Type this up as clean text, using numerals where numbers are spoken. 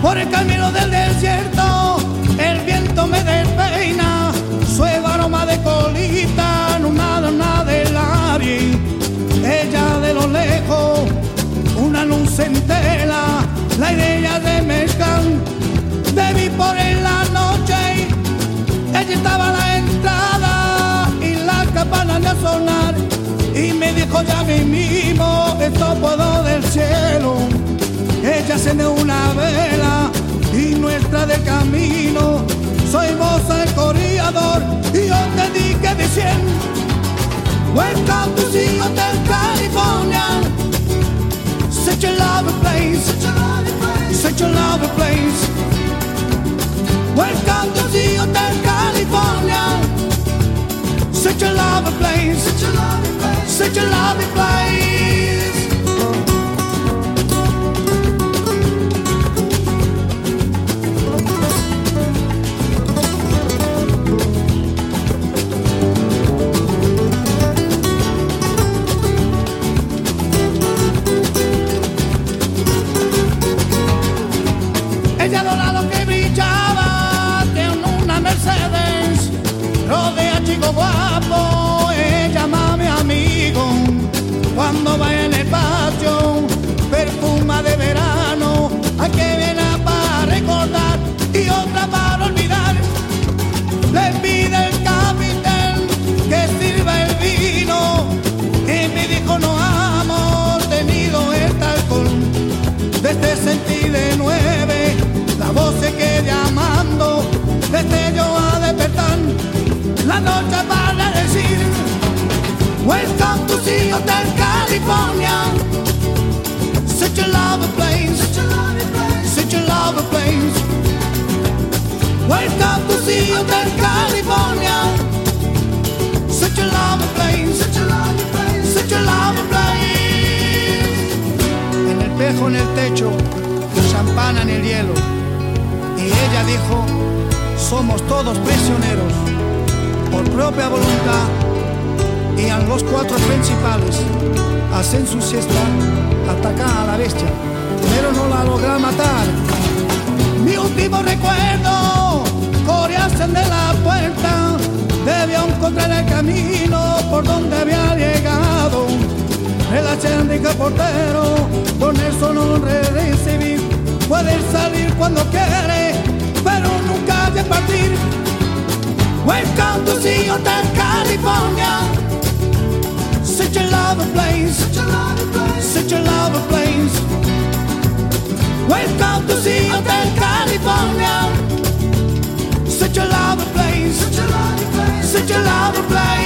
Por el camino del desierto el viento me despeina, suave aroma de colita, no nada de la vi. Ella de lo lejos, una luz entera, la idea de mezclar, te vi por en la noche, ella estaba a la entrada y las campanas de sonar, y me dijo ya mismo, esto puedo del cielo. Ella enciende una vela y nuestra de camino, soy moza el corredor y yo te dije diciendo, welcome to the Hotel California, such a lovely place, such a lovely place. Welcome to the Hotel California, such a lovely place, such a lovely place. Ella dorado que brillaba de una Mercedes, rodea chico guapo, ella mami amigo. Cuando va en el patio, perfuma de verano, hay que viene para recordar y otra para olvidar. Le pide el capitán que sirva el vino y me dijo no amo tenido este alcohol. Desde sentí de 9 la voz se queda llamando, desde yo a despertar la noche para decir, welcome to the Hotel California, such a lovely place, such a lovely place. Welcome to the Hotel California, such a lovely place, such a lovely place. En el espejo en el techo, champán en el hielo. Y ella dijo, somos todos prisioneros, por propia voluntad, y en los 4 principales hacen su siesta, atacan a la bestia, pero no la logran matar. Mi último recuerdo, corearse de la puerta, debió encontrar el camino por donde había llegado. El achéndica portero, con eso no recibir. Puede salir cuando quiere, pero nunca de partir. Welcome to the Hotel California, such a lovely place, such a lovely place. Welcome to the Hotel California, such a lovely place, such a lovely place.